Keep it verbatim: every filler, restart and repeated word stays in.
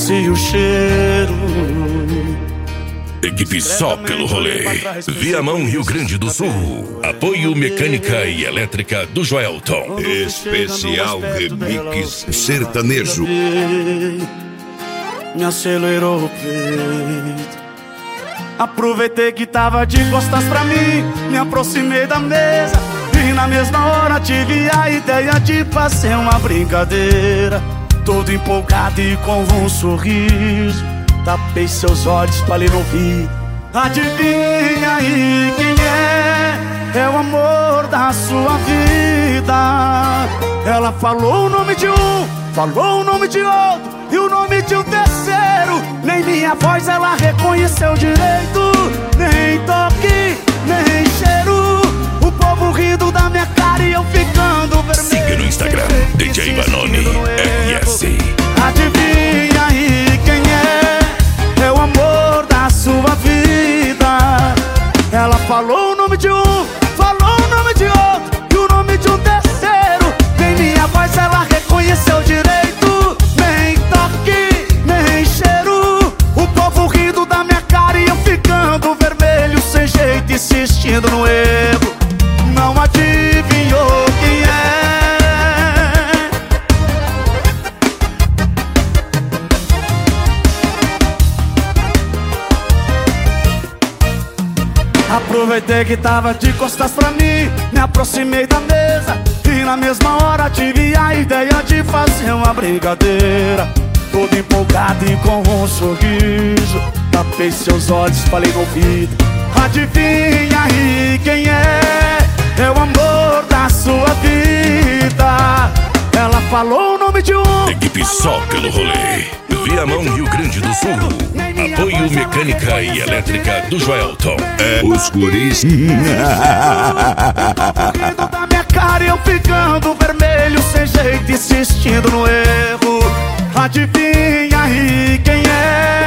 conheci o cheiro. Equipe Só Pelo Rolê, Viamão, Rio Grande do Sul. Apoio Mecânica e Elétrica do Joelton. Especial Remix Sertanejo. Me acelerou o peito. Aproveitei que tava de costas pra mim, me aproximei da mesa e na mesma hora tive a ideia de fazer uma brincadeira. Todo empolgado e com um sorriso, tapei seus olhos, falei no ouvido: adivinha aí quem é? É o amor da sua vida. Ela falou o nome de um, falou o nome de outro e o nome de um terceiro. Nem minha voz ela reconheceu direito, nem toque, nem cheiro. O povo rindo da minha cara e eu ficando vermelho. Siga no Instagram, D J Vanoni R S. Adivinha aí quem é? É o amor da sua vida. Ela falou o nome de um, falou o nome de outro e o nome de um terceiro. Nem minha voz ela reconheceu direito, nem toque, nem cheiro. O povo rindo da minha cara e eu ficando vermelho, sem jeito, insistindo no erro. Não adivinhou quem é. Aproveitei que tava de costas pra mim, me aproximei da mesa e na mesma hora tive a ideia de fazer uma brincadeira. Todo empolgado e com um sorriso, tapei seus olhos, falei no ouvido: adivinha aí quem é? É o amor da sua vida. Ela falou o nome de um. Equipe Só Pelo Rolê, Viamão, Rio Grande do Sul. Apoio Mecânica e Elétrica do Joelton. É os guris. Rindo da minha cara e eu ficando vermelho, sem jeito, insistindo no erro. Adivinha